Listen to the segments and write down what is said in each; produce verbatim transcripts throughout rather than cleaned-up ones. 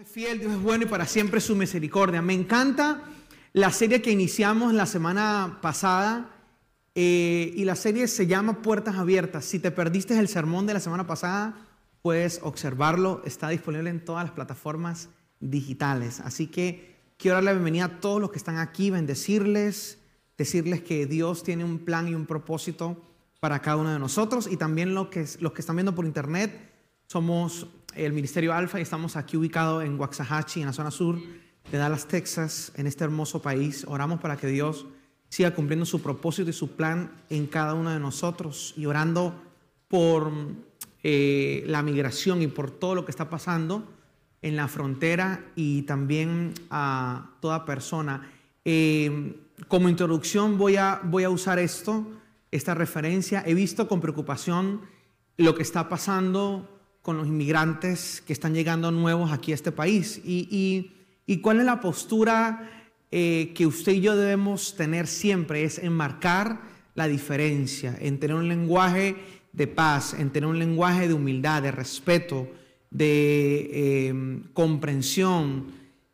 es fiel, Dios es bueno y para siempre su misericordia. Me encanta la serie que iniciamos la semana pasada eh, y la serie se llama Puertas Abiertas. Si te perdiste el sermón de la semana pasada, puedes observarlo. Está disponible en todas las plataformas digitales. Así que quiero dar la bienvenida a todos los que están aquí, bendecirles, decirles que Dios tiene un plan y un propósito para cada uno de nosotros, y también los que, los que están viendo por internet. Somos el Ministerio Alfa y estamos aquí ubicados en Waxahachie, en la zona sur de Dallas, Texas, en este hermoso país. Oramos para que Dios siga cumpliendo su propósito y su plan en cada uno de nosotros, y orando por eh, la migración y por todo lo que está pasando en la frontera, y también a toda persona. Eh, como introducción voy a, voy a usar esto, esta referencia. He visto con preocupación lo que está pasando con los inmigrantes que están llegando nuevos aquí a este país. Y, y, y cuál es la postura eh, que usted y yo debemos tener siempre, es enmarcar la diferencia, en tener un lenguaje de paz, en tener un lenguaje de humildad, de respeto, de eh, comprensión,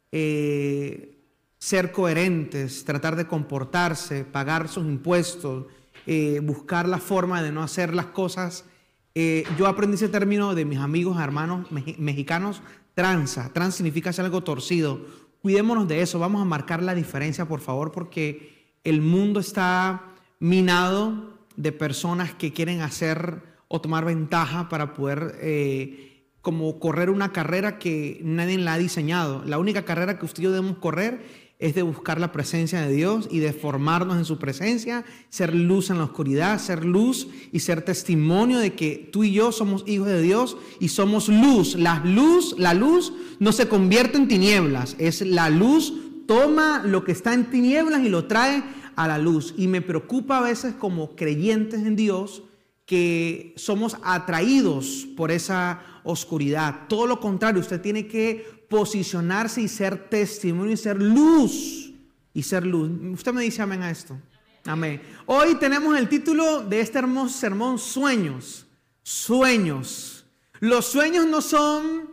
eh, ser coherentes, tratar de comportarse, pagar sus impuestos, eh, buscar la forma de no hacer las cosas. Eh, yo aprendí ese término de mis amigos, hermanos me mexicanos, tranza. Trans significa hacer algo torcido. Cuidémonos de eso, vamos a marcar la diferencia, por favor, porque el mundo está minado de personas que quieren hacer o tomar ventaja para poder eh, como correr una carrera que nadie la ha diseñado. La única carrera que usted y yo debemos correr es de buscar la presencia de Dios y de formarnos en su presencia, ser luz en la oscuridad, ser luz y ser testimonio de que tú y yo somos hijos de Dios y somos luz. La luz, la luz no se convierte en tinieblas, es la luz, toma lo que está en tinieblas y lo trae a la luz. Y me preocupa a veces como creyentes en Dios que somos atraídos por esa oscuridad. Todo lo contrario, usted tiene que posicionarse y ser testimonio y ser luz. Y ser luz. Usted me dice amén a esto. Amén. Hoy tenemos el título de este hermoso sermón: Sueños. Sueños. Los sueños no son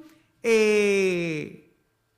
eh,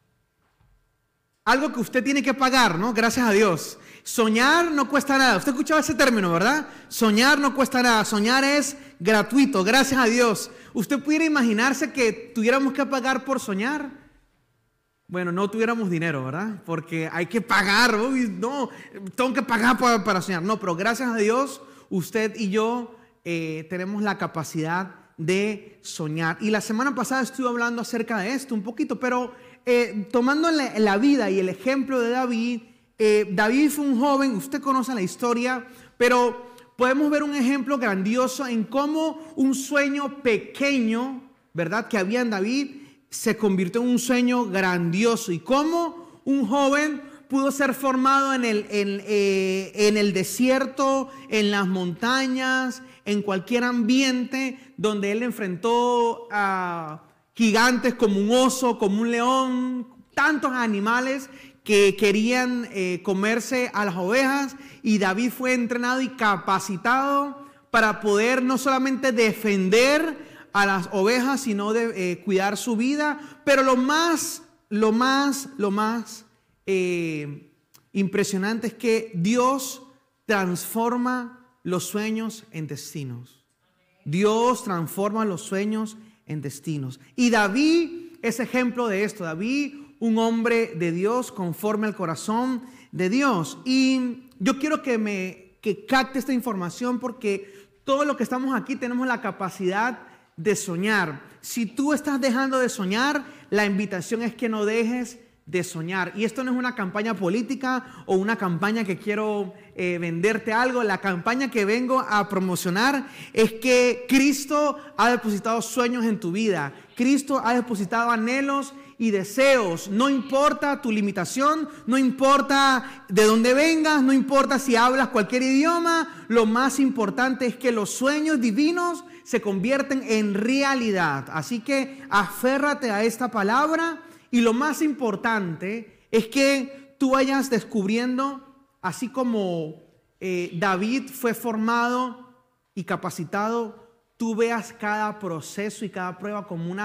algo que usted tiene que pagar, ¿no? Gracias a Dios. Soñar no cuesta nada. Usted escuchaba ese término, ¿verdad? Soñar no cuesta nada. Soñar es gratuito, gracias a Dios. ¿Usted pudiera imaginarse que tuviéramos que pagar por soñar? Bueno, no tuviéramos dinero, ¿verdad? Porque hay que pagar. Uy, no, tengo que pagar para, para soñar. No, pero gracias a Dios, usted y yo eh, tenemos la capacidad de soñar. Y la semana pasada estuve hablando acerca de esto un poquito, pero eh, tomando la, la vida y el ejemplo de David. Eh, David fue un joven, usted conoce la historia, pero podemos ver un ejemplo grandioso en cómo un sueño pequeño, ¿verdad?, que había en David, se convirtió en un sueño grandioso, y cómo un joven pudo ser formado en el, en, eh, en el desierto, en las montañas, en cualquier ambiente donde él enfrentó a gigantes como un oso, como un león, tantos animales que querían eh, comerse a las ovejas, y David fue entrenado y capacitado para poder no solamente defender a las ovejas, sino de eh, cuidar su vida. Pero lo más, lo más, lo más eh, impresionante es que Dios transforma los sueños en destinos. Dios transforma los sueños en destinos. Y David es ejemplo de esto. David, un hombre de Dios, conforme al corazón de Dios. Y yo quiero que me que capte esta información, porque todos los que estamos aquí tenemos la capacidad de soñar. Si tú estás dejando de soñar, la invitación es que no dejes de soñar. Y esto no es una campaña política o una campaña que quiero eh, venderte algo. La campaña que vengo a promocionar es que Cristo ha depositado sueños en tu vida. Cristo ha depositado anhelos y deseos. No importa tu limitación, no importa de dónde vengas, no importa si hablas cualquier idioma. Lo más importante es que los sueños divinos se convierten en realidad. Así que aférrate a esta palabra, y lo más importante es que tú vayas descubriendo, así como eh, David fue formado y capacitado, tú veas cada proceso y cada prueba como una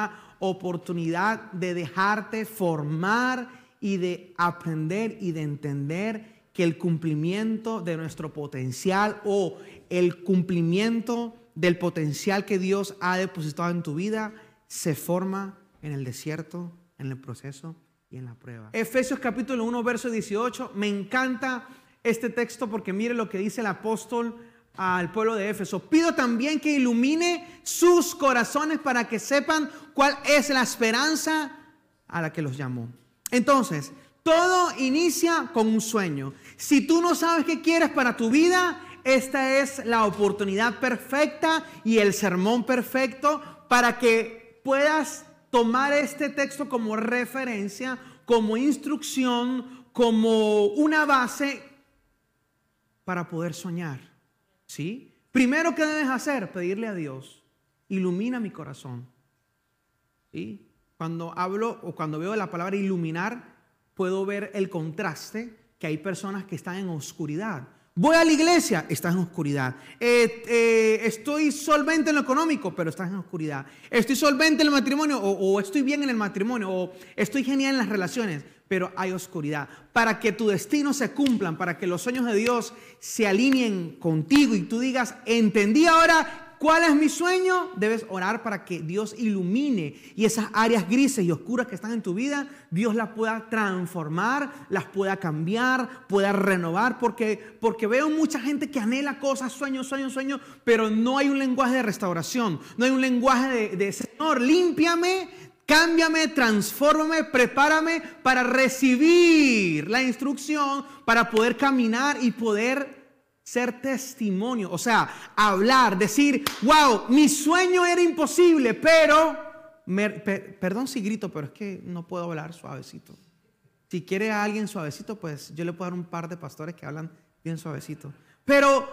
oportunidad de dejarte formar y de aprender y de entender que el cumplimiento de nuestro potencial o el cumplimiento del potencial que Dios ha depositado en tu vida se forma en el desierto, en el proceso y en la prueba. Efesios capítulo uno, verso dieciocho. Me encanta este texto porque mire lo que dice el apóstol al pueblo de Éfeso. Pido también que ilumine sus corazones para que sepan cuál es la esperanza a la que los llamó. Entonces, todo inicia con un sueño. Si tú no sabes qué quieres para tu vida, esta es la oportunidad perfecta y el sermón perfecto para que puedas tomar este texto como referencia, como instrucción, como una base para poder soñar. ¿Sí? Primero, ¿qué debes hacer? Pedirle a Dios, ilumina mi corazón. ¿Sí? Cuando hablo o cuando veo la palabra iluminar, puedo ver el contraste que hay personas que están en oscuridad. Voy a la iglesia, estás en oscuridad. Eh, eh, estoy solvente en lo económico, pero estás en oscuridad. Estoy solvente en el matrimonio o, o estoy bien en el matrimonio o estoy genial en las relaciones, pero hay oscuridad. Para que tu destino se cumplan, para que los sueños de Dios se alineen contigo y tú digas, entendí ahora cuál es mi sueño, debes orar para que Dios ilumine y esas áreas grises y oscuras que están en tu vida, Dios las pueda transformar, las pueda cambiar, pueda renovar, porque, porque veo mucha gente que anhela cosas, sueños, sueños, sueños, pero no hay un lenguaje de restauración, no hay un lenguaje de, de Señor, límpiame, cámbiame, transfórmame, prepárame para recibir la instrucción, para poder caminar y poder ser testimonio, o sea, hablar, decir, wow, mi sueño era imposible, pero, me, per, perdón si grito, pero es que no puedo hablar suavecito. Si quiere a alguien suavecito, pues yo le puedo dar un par de pastores que hablan bien suavecito. Pero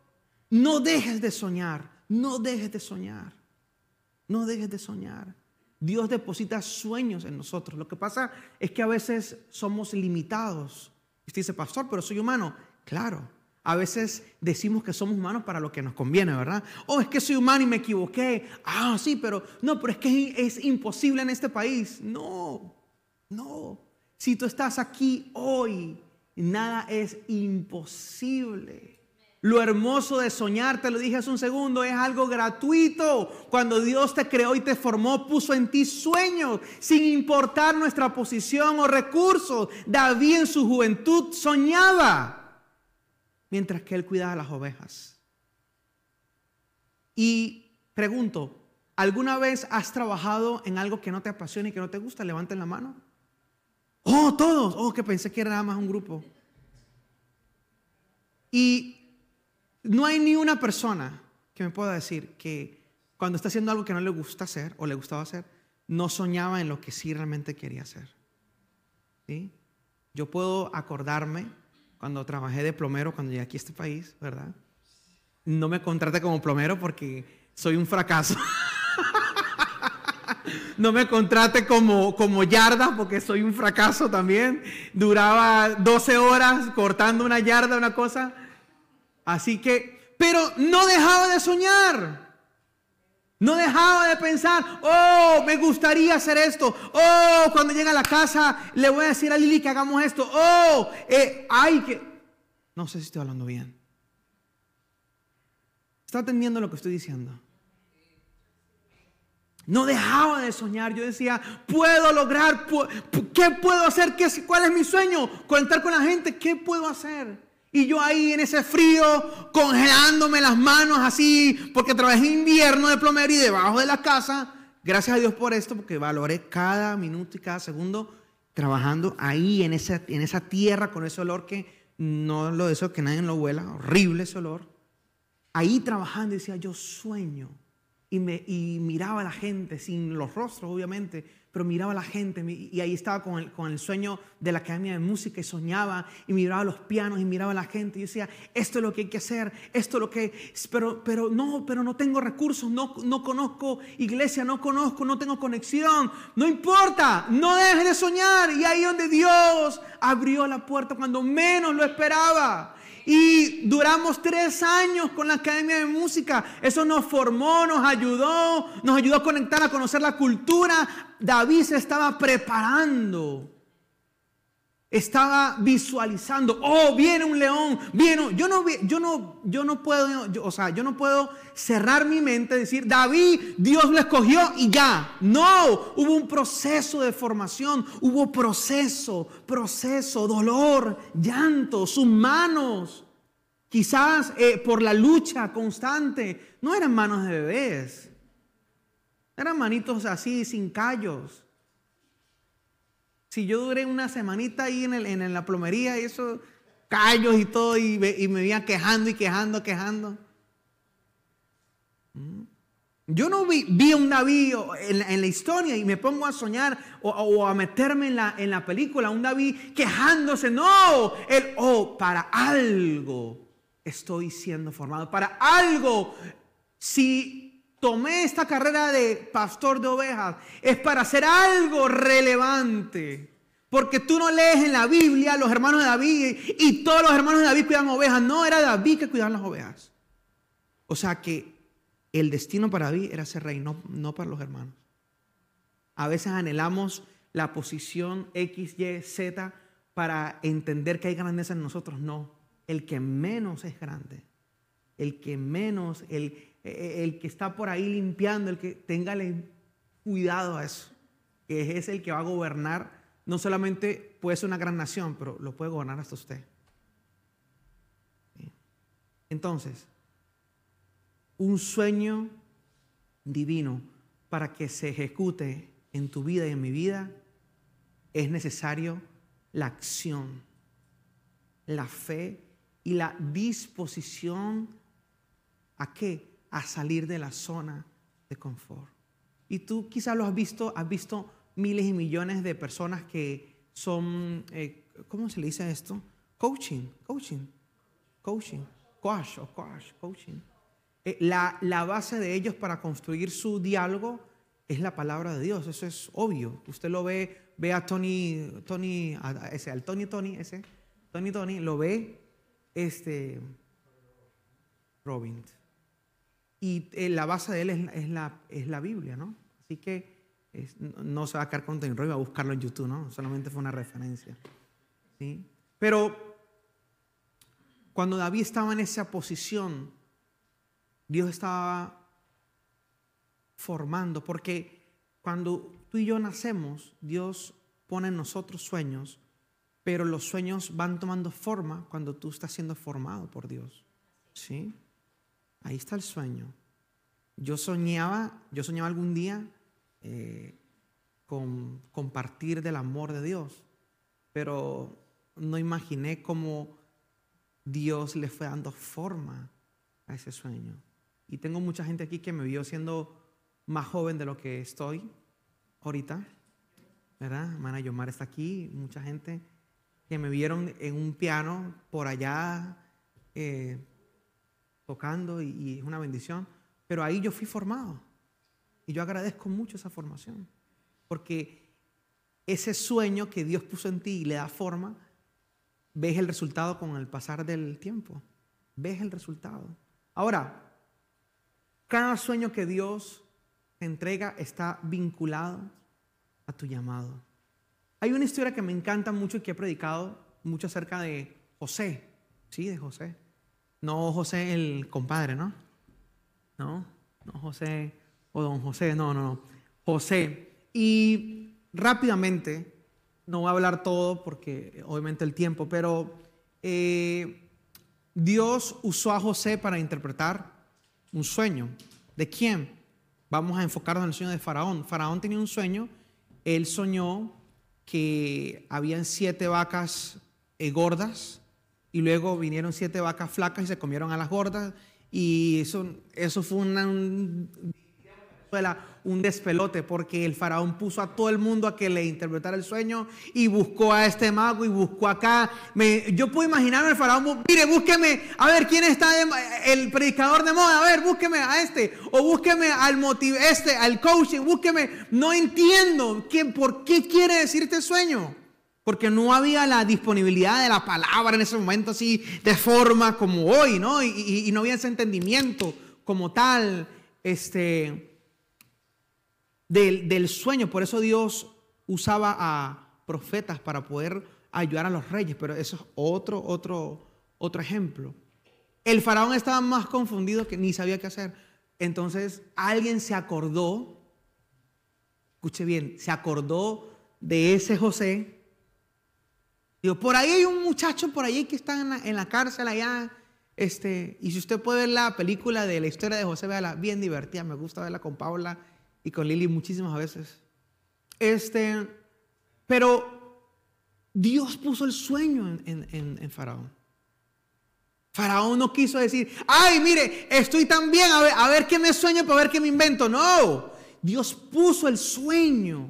no dejes de soñar, no dejes de soñar, no dejes de soñar. Dios deposita sueños en nosotros. Lo que pasa es que a veces somos limitados. Y usted dice, pastor, pero soy humano. Claro. A veces decimos que somos humanos para lo que nos conviene, ¿verdad? Oh, es que soy humano y me equivoqué. Ah, sí, pero no, pero es que es imposible en este país. No, no. Si tú estás aquí hoy, nada es imposible. Lo hermoso de soñar, te lo dije hace un segundo, es algo gratuito. Cuando Dios te creó y te formó, puso en ti sueños, sin importar nuestra posición o recursos. David en su juventud soñaba, mientras que él cuidaba las ovejas. Y pregunto, ¿alguna vez has trabajado en algo que no te apasiona y que no te gusta? Levanten la mano. Oh, todos. Oh, que pensé que era nada más un grupo. Y no hay ni una persona que me pueda decir que cuando está haciendo algo que no le gusta hacer o le gustaba hacer, no soñaba en lo que sí realmente quería hacer. ¿Sí? Yo puedo acordarme cuando trabajé de plomero, cuando llegué aquí a este país, ¿verdad? No me contraté como plomero porque soy un fracaso. No me contrate como, como yarda porque soy un fracaso también. Duraba doce horas cortando una yarda, una cosa. Así que, pero no dejaba de soñar. No dejaba de pensar, oh, me gustaría hacer esto. Oh, cuando llegue a la casa le voy a decir a Lili que hagamos esto. Oh, eh, ay, que... No sé si estoy hablando bien. ¿Está entendiendo lo que estoy diciendo? No dejaba de soñar. Yo decía, puedo lograr, ¿qué puedo hacer? ¿Qué, ¿Cuál es mi sueño? Conectar con la gente, ¿qué puedo hacer? Y yo ahí en ese frío, congelándome las manos así, porque trabajé invierno de plomero y debajo de la casa. Gracias a Dios por esto, porque valoré cada minuto y cada segundo trabajando ahí en esa, en esa tierra con ese olor que no lo deseo que nadie lo huela, horrible ese olor. Ahí trabajando y decía, yo sueño. Y, me, y miraba a la gente, sin los rostros obviamente, pero miraba a la gente y ahí estaba con el, con el sueño de la academia de música y soñaba y miraba los pianos y miraba a la gente y decía, esto es lo que hay que hacer, esto es lo que, pero, pero no, pero no tengo recursos, no, no conozco iglesia, no conozco, no tengo conexión, no importa, no dejes de soñar. Y ahí donde Dios abrió la puerta cuando menos lo esperaba. Y duramos tres años con la Academia de Música. Eso nos formó, nos ayudó, nos ayudó a conectar, a conocer la cultura. David se estaba preparando. Estaba visualizando, oh, viene un león, viene, yo no, yo no, yo no puedo, yo, o sea, yo no puedo cerrar mi mente y decir, David, Dios lo escogió y ya. No, hubo un proceso de formación, hubo proceso, proceso, dolor, llanto, sus manos, quizás eh, por la lucha constante, no eran manos de bebés, eran manitos así, sin callos. Si yo duré una semanita ahí en, el, en la plomería y eso, callos y todo, y, y me iba quejando y quejando, quejando. Yo no vi, vi a un David en la, en la historia y me pongo a soñar o, o a meterme en la, en la película, un David quejándose. No, él, oh, para algo estoy siendo formado, para algo. Si tomé esta carrera de pastor de ovejas, es para hacer algo relevante. Porque tú no lees en la Biblia los hermanos de David y todos los hermanos de David cuidan ovejas. No, era David que cuidaba las ovejas. O sea que el destino para David era ser rey, no, no para los hermanos. A veces anhelamos la posición X, Y, Z para entender que hay grandeza en nosotros. No, el que menos es grande, el que menos, el, el que está por ahí limpiando, el que téngale cuidado a eso, que es el que va a gobernar. No solamente puede ser una gran nación, pero lo puede gobernar hasta usted. Entonces, un sueño divino para que se ejecute en tu vida y en mi vida, es necesario la acción, la fe y la disposición ¿a qué? A salir de la zona de confort. Y tú quizás lo has visto, has visto miles y millones de personas que son, eh, ¿cómo se le dice esto? Coaching, coaching, coaching, coach o coach, coaching. Eh, la, la base de ellos para construir su diálogo es la palabra de Dios. Eso es obvio. Usted lo ve, ve a Tony, Tony, a ese, al Tony, Tony, ese, Tony, Tony, lo ve, este, Robbins. Y eh, la base de él es, es, la, es la Biblia, ¿no? Así que Es, no se va a quedar con Tony Robbins, va a buscarlo en YouTube, ¿no? Solamente fue una referencia, ¿sí? Pero cuando David estaba en esa posición, Dios estaba formando, porque cuando tú y yo nacemos, Dios pone en nosotros sueños, pero los sueños van tomando forma cuando tú estás siendo formado por Dios, ¿sí? Ahí está el sueño. Yo soñaba, yo soñaba algún día Eh, con compartir del amor de Dios, pero no imaginé cómo Dios le fue dando forma a ese sueño. Y tengo mucha gente aquí que me vio siendo más joven de lo que estoy ahorita, ¿verdad? Hermana Yomar está aquí, mucha gente que me vieron en un piano por allá eh, tocando y, y es una bendición, pero ahí yo fui formado. Y yo agradezco mucho esa formación, porque ese sueño que Dios puso en ti y le da forma, ves el resultado con el pasar del tiempo. Ves el resultado. Ahora, cada sueño que Dios te entrega está vinculado a tu llamado. Hay una historia que me encanta mucho y que he predicado mucho acerca de José. Sí, de José. No José el compadre, ¿no? No, no José... o don José, no, no, no, José. Y rápidamente, no voy a hablar todo porque obviamente el tiempo, pero eh, Dios usó a José para interpretar un sueño. ¿De quién? Vamos a enfocarnos en el sueño de Faraón. Faraón tenía un sueño, él soñó que habían siete vacas eh, gordas y luego vinieron siete vacas flacas y se comieron a las gordas y eso, eso fue una... Un, un despelote porque el faraón puso a todo el mundo a que le interpretara el sueño y buscó a este mago y buscó acá. Me, yo puedo imaginarme al faraón, mire, búsqueme, a ver quién está, de, el predicador de moda, a ver, búsqueme a este, o búsqueme al motiv, este, al coaching, búsqueme. No entiendo quién, por qué quiere decir este sueño. porque no había la disponibilidad de la palabra en ese momento así de forma como hoy, ¿no? Y, y, y no había ese entendimiento como tal este, del, del sueño. Por eso Dios usaba a profetas para poder ayudar a los reyes, pero eso es otro, otro, otro ejemplo. El faraón estaba más confundido que ni sabía qué hacer. Entonces alguien se acordó, escuche bien, se acordó de ese José. Digo, por ahí hay un muchacho por ahí que está en la, en la cárcel allá. Este, y si usted puede ver la película de la historia de José, véala, bien divertida. Me gusta verla con Paula y con Lili muchísimas veces. Este, pero Dios puso el sueño en, en, en, en Faraón. Faraón no quiso decir, ay, mire, estoy tan bien, a ver, a ver qué me sueño para ver qué me invento. No, Dios puso el sueño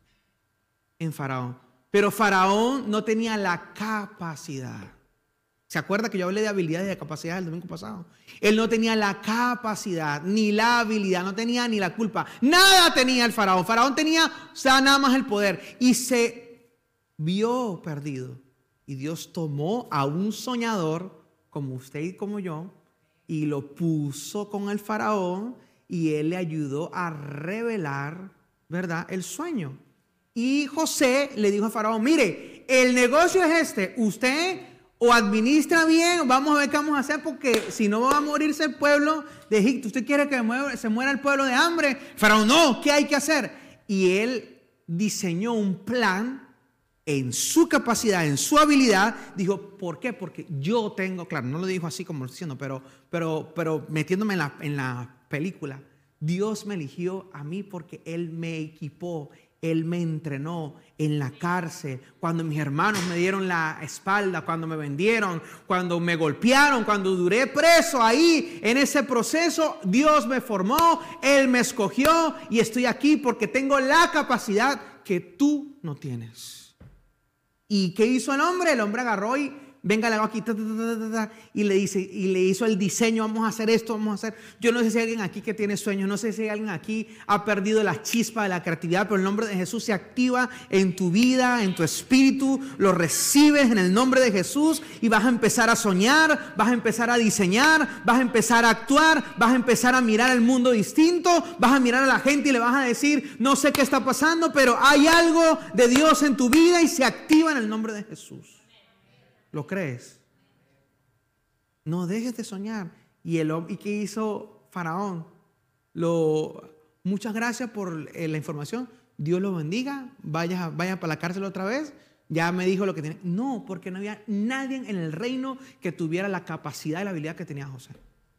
en Faraón. Pero Faraón no tenía la capacidad. ¿Se acuerda que yo hablé de habilidades y de capacidades el domingo pasado? Él no tenía la capacidad, ni la habilidad, no tenía ni la culpa. Nada tenía el Faraón. Faraón tenía, o sea, nada más el poder. Y se vio perdido. Y Dios tomó a un soñador, como usted y como yo, y lo puso con el Faraón, y él le ayudó a revelar, ¿verdad?, el sueño. Y José le dijo a Faraón, mire, el negocio es este, usted o administra bien, vamos a ver qué vamos a hacer, porque si no va a morirse el pueblo de Egipto. ¿Usted quiere que se muera el pueblo de hambre? Faraón, no, ¿qué hay que hacer? Y él diseñó un plan en su capacidad, en su habilidad. Dijo, ¿por qué? Porque yo tengo, claro, no lo dijo así como diciendo, pero, pero, pero metiéndome en la, en la película, Dios me eligió a mí porque Él me equipó. Él me entrenó en la cárcel, cuando mis hermanos me dieron la espalda, cuando me vendieron, cuando me golpearon, cuando duré preso ahí, en ese proceso, Dios me formó, Él me escogió y estoy aquí porque tengo la capacidad que tú no tienes. ¿Y qué hizo el hombre? El hombre agarró y venga, le hago aquí, ta, ta, ta, ta, ta, y le dice, y le hizo el diseño, vamos a hacer esto, vamos a hacer. Yo no sé si hay alguien aquí que tiene sueños, no sé si hay alguien aquí ha perdido la chispa de la creatividad, pero el nombre de Jesús se activa en tu vida, en tu espíritu, lo recibes en el nombre de Jesús y vas a empezar a soñar, vas a empezar a diseñar, vas a empezar a actuar, vas a empezar a mirar el mundo distinto, vas a mirar a la gente y le vas a decir, no sé qué está pasando, pero hay algo de Dios en tu vida y se activa en el nombre de Jesús. ¿Lo crees? No dejes de soñar. ¿Y, el, ¿y qué hizo Faraón? Lo, muchas gracias por eh, la información. Dios lo bendiga. Vaya, vaya para la cárcel otra vez. Ya me dijo lo que tiene. No, porque no había nadie en el reino que tuviera la capacidad y la habilidad que tenía José.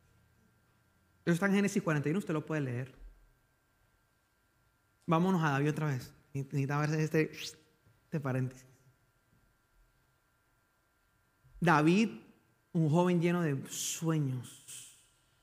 Eso está en Génesis cuarenta y uno. Usted lo puede leer. Vámonos a David otra vez. Necesita ver este, este paréntesis. David, un joven lleno de sueños,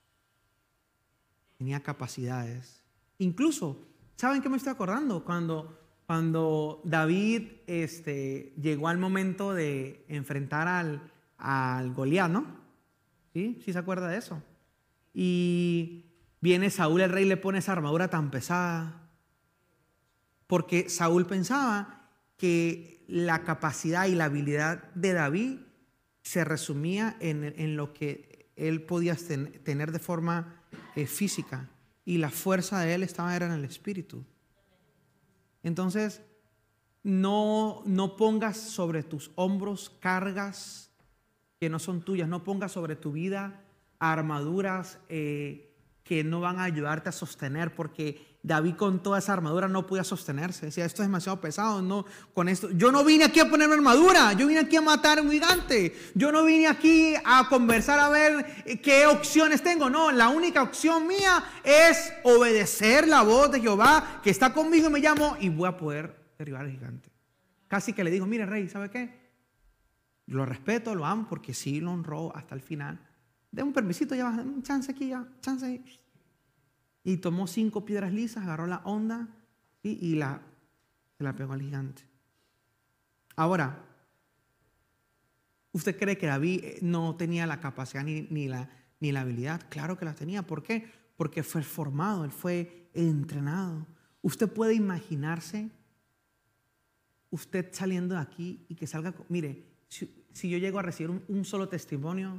tenía capacidades. Incluso, ¿saben qué me estoy acordando? Cuando, cuando David este, llegó al momento de enfrentar al, al Goliat, ¿no? ¿Sí? ¿Sí se acuerda de eso? Y viene Saúl, el rey, le pone esa armadura tan pesada, porque Saúl pensaba que la capacidad y la habilidad de David se resumía en, en lo que él podía ten, tener de forma eh, física, y la fuerza de él estaba era en el espíritu. Entonces, no, no pongas sobre tus hombros cargas que no son tuyas, no pongas sobre tu vida armaduras eh, que no van a ayudarte a sostener, porque David con toda esa armadura no podía sostenerse. Decía, esto es demasiado pesado, no, con esto. Yo no vine aquí a ponerme armadura, yo vine aquí a matar a un gigante. Yo no vine aquí a conversar a ver qué opciones tengo. No, la única opción mía es obedecer la voz de Jehová que está conmigo y me llamó, y voy a poder derribar al gigante. Casi que le digo, mire rey, ¿sabe qué? Lo respeto, lo amo, porque sí lo honró hasta el final. De un permisito, ya va, un chance aquí, ya, chance ahí. Y tomó cinco piedras lisas, agarró la onda, ¿sí? y la, se la pegó al gigante. Ahora, ¿usted cree que David no tenía la capacidad ni, ni, la, ni la habilidad? Claro que la tenía. ¿Por qué? Porque fue formado, él fue entrenado. Usted puede imaginarse usted saliendo de aquí y que salga, mire, si, si yo llego a recibir un, un solo testimonio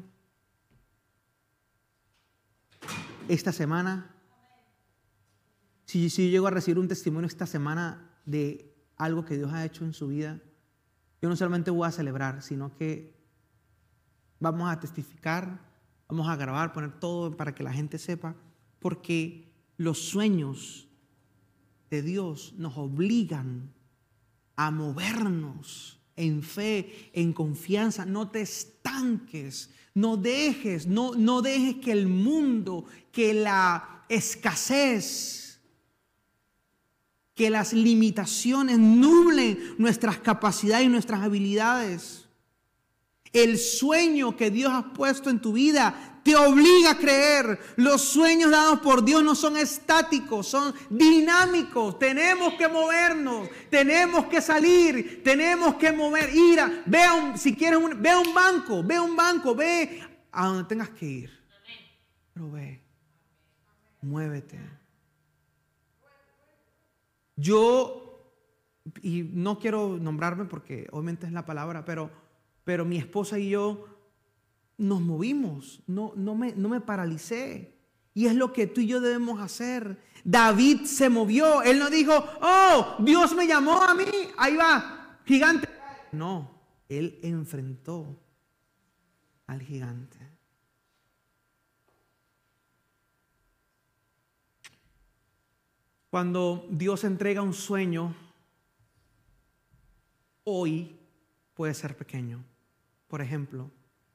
esta semana, si, si yo llego a recibir un testimonio esta semana de algo que Dios ha hecho en su vida, yo no solamente voy a celebrar, sino que vamos a testificar, vamos a grabar, poner todo para que la gente sepa, porque los sueños de Dios nos obligan a movernos en fe, en confianza. No te estanques, no dejes, no, no dejes que el mundo, que la escasez, que las limitaciones nublen nuestras capacidades y nuestras habilidades. El sueño que Dios ha puesto en tu vida te obliga a creer. Los sueños dados por Dios no son estáticos, son dinámicos. Tenemos que movernos, tenemos que salir, tenemos que mover. Ir a, ve a un, si quieres, un, ve a un banco, ve a un banco, ve a donde tengas que ir. Pero ve, muévete. Yo, y no quiero nombrarme porque obviamente es la palabra, pero, pero mi esposa y yo nos movimos, no, no, me, no me paralicé. Y es lo que tú y yo debemos hacer. David se movió, él no dijo, oh, Dios me llamó a mí, ahí va, gigante. No, él enfrentó al gigante. Cuando Dios entrega un sueño, hoy puede ser pequeño. Por ejemplo,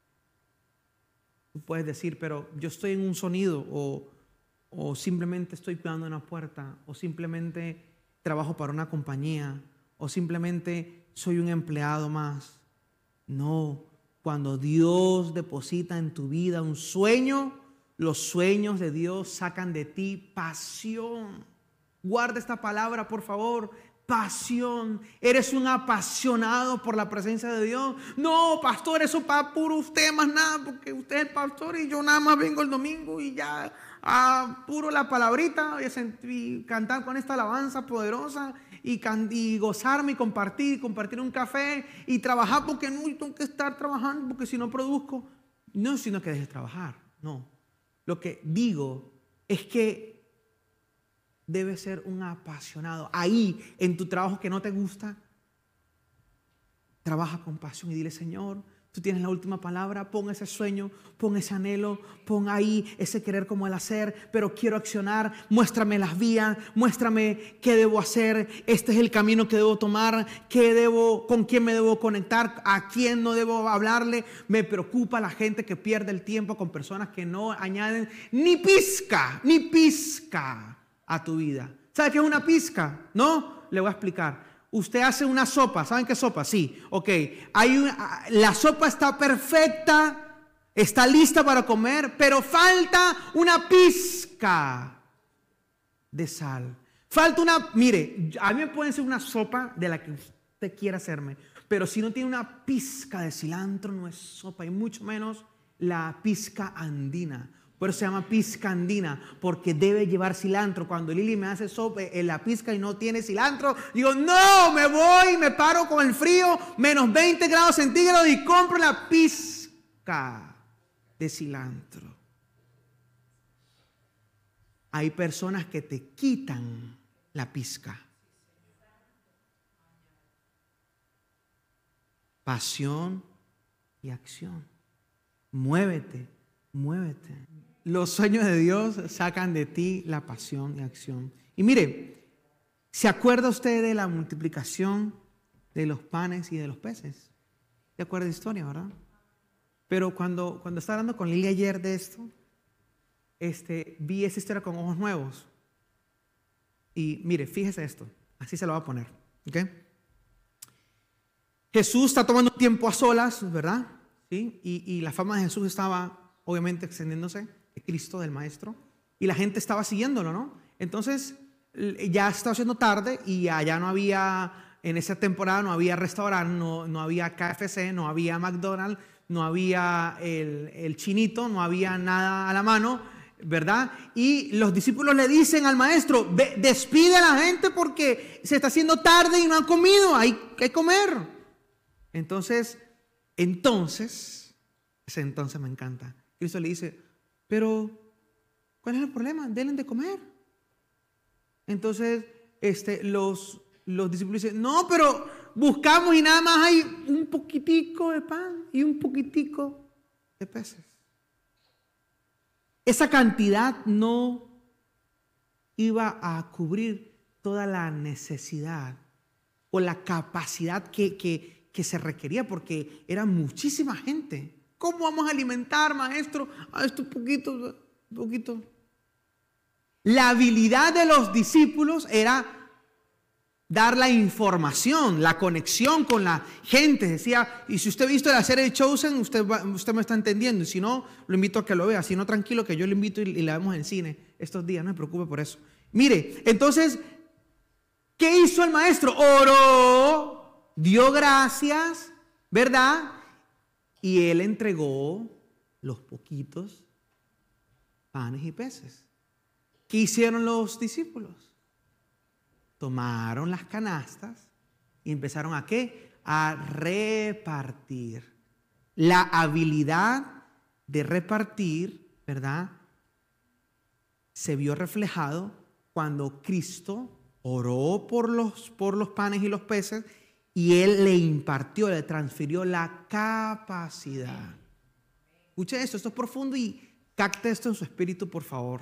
tú puedes decir, pero yo estoy en un sonido, o, o simplemente estoy cuidando una puerta, o simplemente trabajo para una compañía, o simplemente soy un empleado más. No, cuando Dios deposita en tu vida un sueño, los sueños de Dios sacan de ti pasión. Guarda esta palabra, por favor. Pasión. Eres un apasionado por la presencia de Dios. No, pastor, eso para puro usted más nada, porque usted es el pastor y yo nada más vengo el domingo y ya a puro la palabrita y, y cantar con esta alabanza poderosa y, can, y gozarme y compartir, compartir un café y trabajar porque no tengo que estar trabajando porque si no produzco. No, sino que dejes trabajar. No. Lo que digo es que debes ser un apasionado. Ahí, en tu trabajo que no te gusta, trabaja con pasión y dile, Señor, tú tienes la última palabra. Pon ese sueño, pon ese anhelo, pon ahí ese querer como el hacer, pero quiero accionar. Muéstrame las vías, muéstrame qué debo hacer. Este es el camino que debo tomar, qué debo, con quién me debo conectar, a quién no debo hablarle. Me preocupa la gente que pierde el tiempo con personas que no añaden ni pizca, ni pizca a tu vida. ¿Sabe qué es una pizca? ¿No? Le voy a explicar. Usted hace una sopa. ¿Saben qué sopa? Sí. Ok. Hay una, la sopa está perfecta, está lista para comer, pero falta una pizca de sal. Falta una... Mire, a mí me pueden hacer una sopa de la que usted quiera hacerme, pero si no tiene una pizca de cilantro, no es sopa, y mucho menos la pizca andina. Por eso se llama pizca andina, porque debe llevar cilantro. Cuando Lili me hace sopa en la pizca y no tiene cilantro, digo, no, me voy, me paro con el frío, menos veinte grados centígrados y compro la pizca de cilantro. Hay personas que te quitan la pizca. Pasión y acción. Muévete, muévete. Los sueños de Dios sacan de ti la pasión y acción. Y mire, ¿se acuerda usted de la multiplicación de los panes y de los peces? ¿Se acuerda de la historia, verdad? Pero cuando, cuando estaba hablando con Lili ayer de esto, este, vi esa historia con ojos nuevos. Y mire, fíjese esto, así se lo voy a poner, ¿ok? Jesús está tomando tiempo a solas, ¿verdad? ¿Sí? Y, y la fama de Jesús estaba obviamente extendiéndose. Cristo del Maestro, y la gente estaba siguiéndolo, ¿no? Entonces ya estaba siendo tarde y allá no había, en esa temporada no había restaurante, no, no había K F C, no había McDonald's, no había el, el chinito, no había nada a la mano, ¿verdad? Y los discípulos le dicen al maestro, Ve, despide a la gente porque se está haciendo tarde y no han comido, hay que comer. Entonces, entonces, ese entonces me encanta. Cristo le dice, pero ¿cuál es el problema? Denle de comer. Entonces, este, los, los discípulos dicen, no, pero buscamos y nada más hay un poquitico de pan y un poquitico de peces. Esa cantidad no iba a cubrir toda la necesidad o la capacidad que, que, que se requería, porque era muchísima gente. ¿Cómo vamos a alimentar, maestro, a estos poquitos, poquitos? La habilidad de los discípulos era dar la información, la conexión con la gente. Decía, y si usted ha visto la serie Chosen, usted, va, usted me está entendiendo. Y si no, lo invito a que lo vea. Si no, tranquilo, que yo lo invito y, y la vemos en cine estos días. No se preocupe por eso. Mire, entonces, ¿qué hizo el maestro? Oró, dio gracias, ¿verdad? Y él entregó los poquitos panes y peces. ¿Qué hicieron los discípulos? Tomaron las canastas y empezaron a ¿qué? A repartir. La habilidad de repartir, ¿verdad? Se vio reflejado cuando Cristo oró por los, por los panes y los peces y Él le impartió, le transfirió la capacidad. Escuche esto, esto es profundo y capte esto en su espíritu, por favor.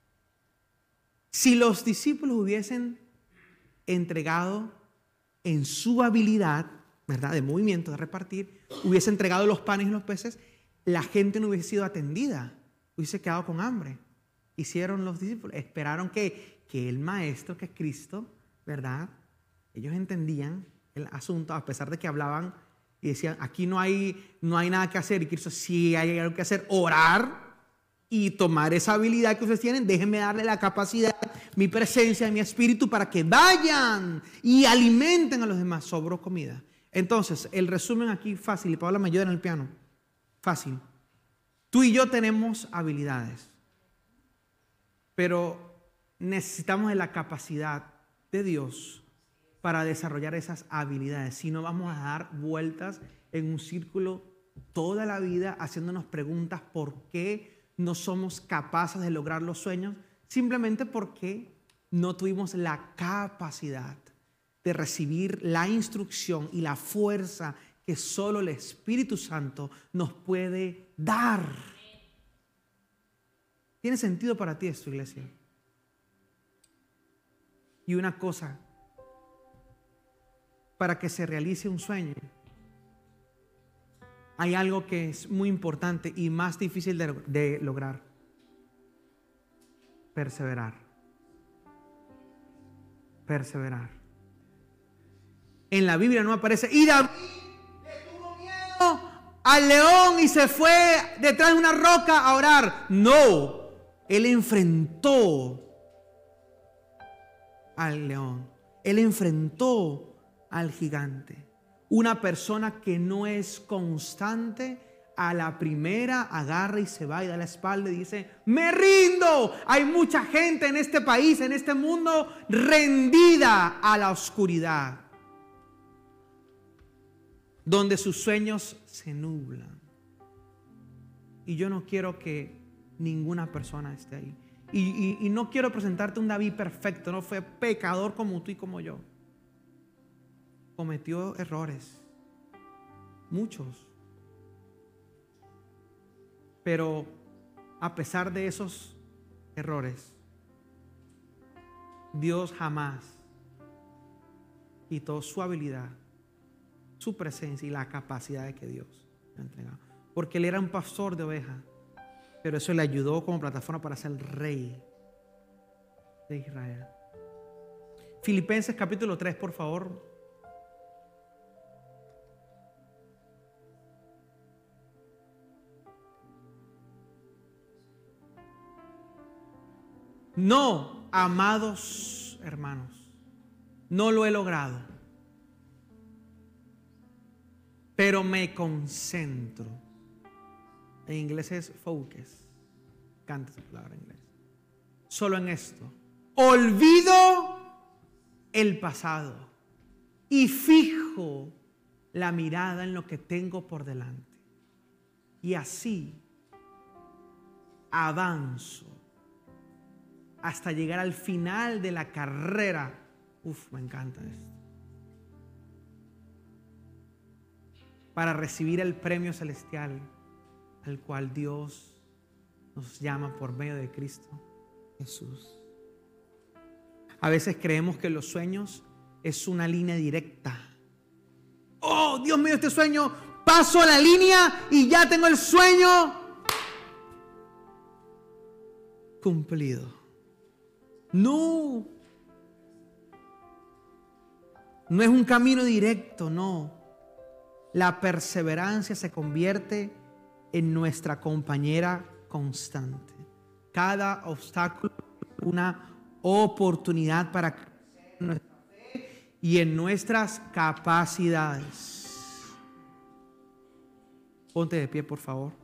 Si los discípulos hubiesen entregado en su habilidad, ¿verdad?, de movimiento, de repartir, hubiese entregado los panes y los peces, la gente no hubiese sido atendida, hubiese quedado con hambre. Hicieron los discípulos, esperaron que, que el maestro, que es Cristo, ¿verdad?, ellos entendían el asunto, a pesar de que hablaban y decían, aquí no hay, no hay nada que hacer, y Cristo, sí hay algo que hacer, orar y tomar esa habilidad que ustedes tienen, déjenme darle la capacidad, mi presencia, mi espíritu, para que vayan y alimenten a los demás. Sobró comida. Entonces, el resumen aquí fácil, y Paola me ayuda en el piano, fácil. Tú y yo tenemos habilidades, pero necesitamos de la capacidad de Dios para desarrollar esas habilidades. Si no, vamos a dar vueltas en un círculo toda la vida haciéndonos preguntas por qué no somos capaces de lograr los sueños, simplemente porque no tuvimos la capacidad de recibir la instrucción y la fuerza que solo el Espíritu Santo nos puede dar. ¿Tiene sentido para ti esto, iglesia? Y una cosa, para que se realice un sueño, hay algo que es muy importante y más difícil de, de lograr: perseverar. Perseverar. En la Biblia no aparece, y David le tuvo miedo al león y se fue detrás de una roca a orar. No, él enfrentó al león. Él enfrentó al gigante. Una persona que no es constante, a la primera agarra y se va y da la espalda y dice, me rindo. Hay mucha gente en este país, en este mundo, rendida a la oscuridad, donde sus sueños se nublan. Y yo no quiero que ninguna persona esté ahí. Y, y, y no quiero presentarte un David perfecto. No fue pecador como tú y como yo. Cometió errores, muchos. Pero a pesar de esos errores, Dios jamás quitó su habilidad, su presencia y la capacidad de que Dios le ha entregado. Porque él era un pastor de ovejas, pero eso le ayudó como plataforma para ser el rey de Israel. Filipenses capítulo tres, por favor. No, amados hermanos, no lo he logrado, pero me concentro. En inglés es focus. Canta esa palabra en inglés. Solo en esto. Olvido el pasado y fijo la mirada en lo que tengo por delante. Y así avanzo hasta llegar al final de la carrera. Uf, me encanta esto. Para recibir el premio celestial al cual Dios nos llama por medio de Cristo Jesús. A veces creemos que los sueños es una línea directa. Oh, Dios mío, este sueño, paso la línea y ya tengo el sueño cumplido. No. No es un camino directo, no. La perseverancia se convierte en nuestra compañera constante. Cada obstáculo es una oportunidad para crecer en nuestra fe y en nuestras capacidades. Ponte de pie, por favor.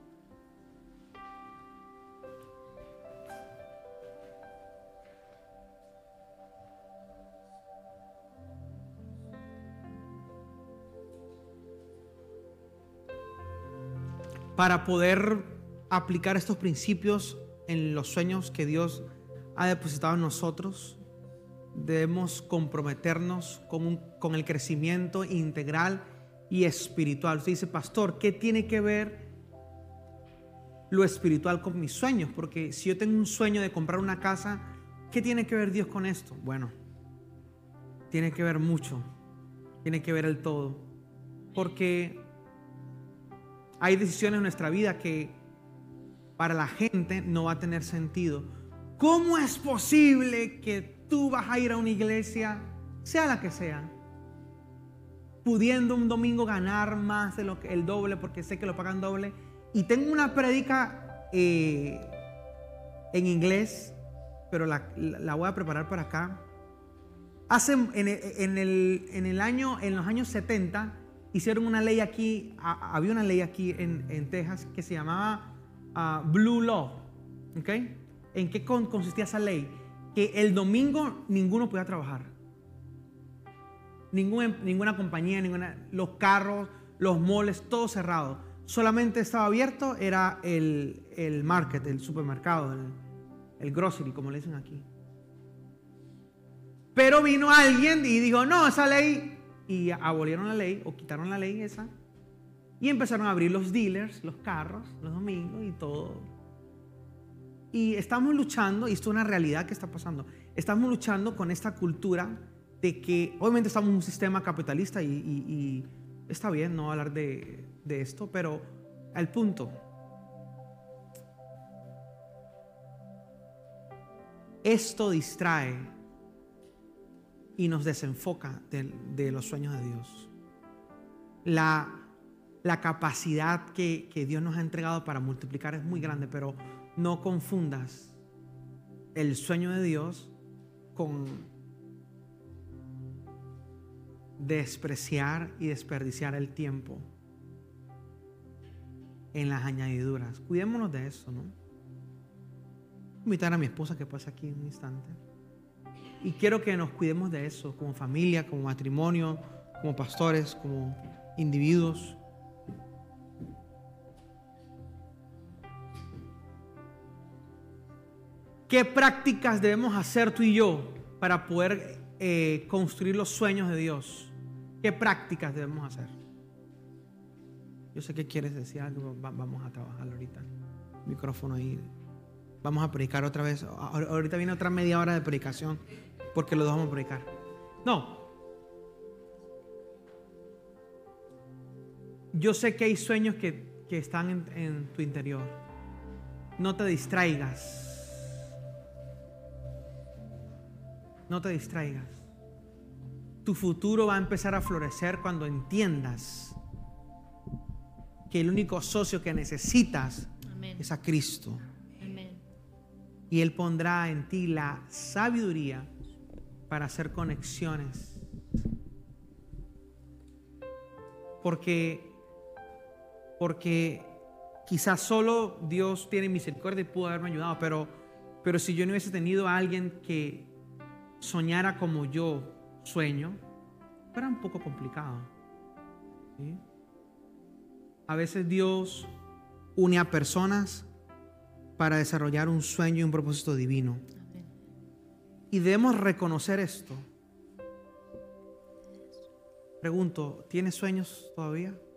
Para poder aplicar estos principios en los sueños que Dios ha depositado en nosotros, debemos comprometernos con, un, con el crecimiento integral y espiritual. Usted dice, pastor, ¿qué tiene que ver lo espiritual con mis sueños? Porque si yo tengo un sueño de comprar una casa, ¿qué tiene que ver Dios con esto? Bueno, tiene que ver mucho, tiene que ver el todo, porque hay decisiones en nuestra vida que para la gente no va a tener sentido. ¿Cómo es posible que tú vas a ir a una iglesia, sea la que sea, pudiendo un domingo ganar más de lo que el doble, porque sé que lo pagan doble, y tengo una prédica eh, en inglés, pero la, la, la voy a preparar para acá? Hace en el, en el, en el año, en los años setenta, hicieron una ley aquí, a, había una ley aquí en, en Texas que se llamaba uh, Blue Law, ¿ok? ¿En qué con, consistía esa ley? Que el domingo ninguno podía trabajar. Ninguna, ninguna compañía, ninguna, los carros, los malls, todo cerrado. Solamente estaba abierto, era el, el market, el supermercado, el, el grocery, como le dicen aquí. Pero vino alguien y dijo, no, esa ley... Y abolieron la ley o quitaron la ley esa y empezaron a abrir los dealers, los carros, los domingos y todo. Y estamos luchando, y esto es una realidad que está pasando, estamos luchando con esta cultura de que obviamente estamos en un sistema capitalista y, y, y está bien no hablar de, de esto, pero al punto, esto distrae y nos desenfoca de, de los sueños de Dios. La, la capacidad que, que Dios nos ha entregado para multiplicar es muy grande, pero no confundas el sueño de Dios con despreciar y desperdiciar el tiempo en las añadiduras. Cuidémonos de eso, ¿no? Voy a invitar a mi esposa que pase aquí en un instante. Y quiero que nos cuidemos de eso, como familia, como matrimonio, como pastores, como individuos. ¿Qué prácticas debemos hacer tú y yo para poder eh, construir los sueños de Dios? ¿Qué prácticas debemos hacer? Yo sé que quieres decir algo, vamos a trabajar ahorita. Micrófono ahí. Vamos a predicar otra vez. Ahorita viene otra media hora de predicación porque los dos vamos a predicar. No. Yo sé que hay sueños que, que están en, en tu interior. No te distraigas. No te distraigas. Tu futuro va a empezar a florecer cuando entiendas que el único socio que necesitas Amén. Es a Cristo. Amén. Y Él pondrá en ti la sabiduría para hacer conexiones. Porque, porque quizás solo Dios tiene misericordia y pudo haberme ayudado, pero, pero si yo no hubiese tenido a alguien que soñara como yo sueño, era un poco complicado, ¿sí? A veces Dios une a personas para desarrollar un sueño y un propósito divino. Amén. Y debemos reconocer esto. Pregunto, ¿tienes sueños todavía?